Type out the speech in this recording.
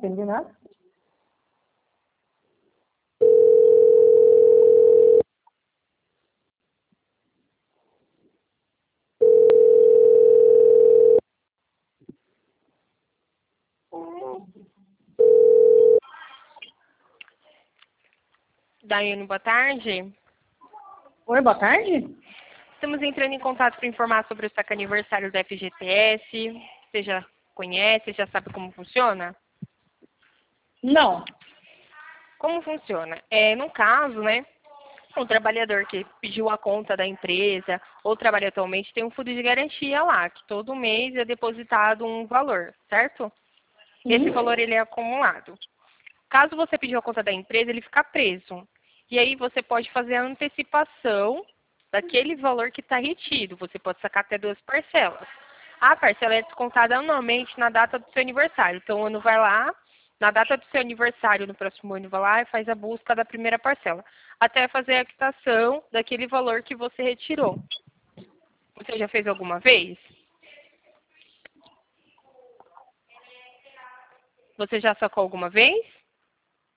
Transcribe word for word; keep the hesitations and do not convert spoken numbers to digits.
entendi nada. Daiane, boa tarde. Oi, boa tarde. Estamos entrando em contato para informar sobre o saque aniversário do F G T S. Você já conhece, já sabe como funciona? Não. Como funciona? É, no caso, né, o trabalhador que pediu a conta da empresa ou trabalha atualmente tem um fundo de garantia lá, que todo mês é depositado um valor, certo? Esse Uhum. valor ele é acumulado. Caso você pediu a conta da empresa, ele fica preso. E aí você pode fazer a antecipação daquele valor que está retido. Você pode sacar até duas parcelas. A parcela é descontada anualmente na data do seu aniversário. Então o ano vai lá, na data do seu aniversário, no próximo ano vai lá e faz a busca da primeira parcela. Até fazer a quitação daquele valor que você retirou. Você já fez alguma vez? Você já sacou alguma vez?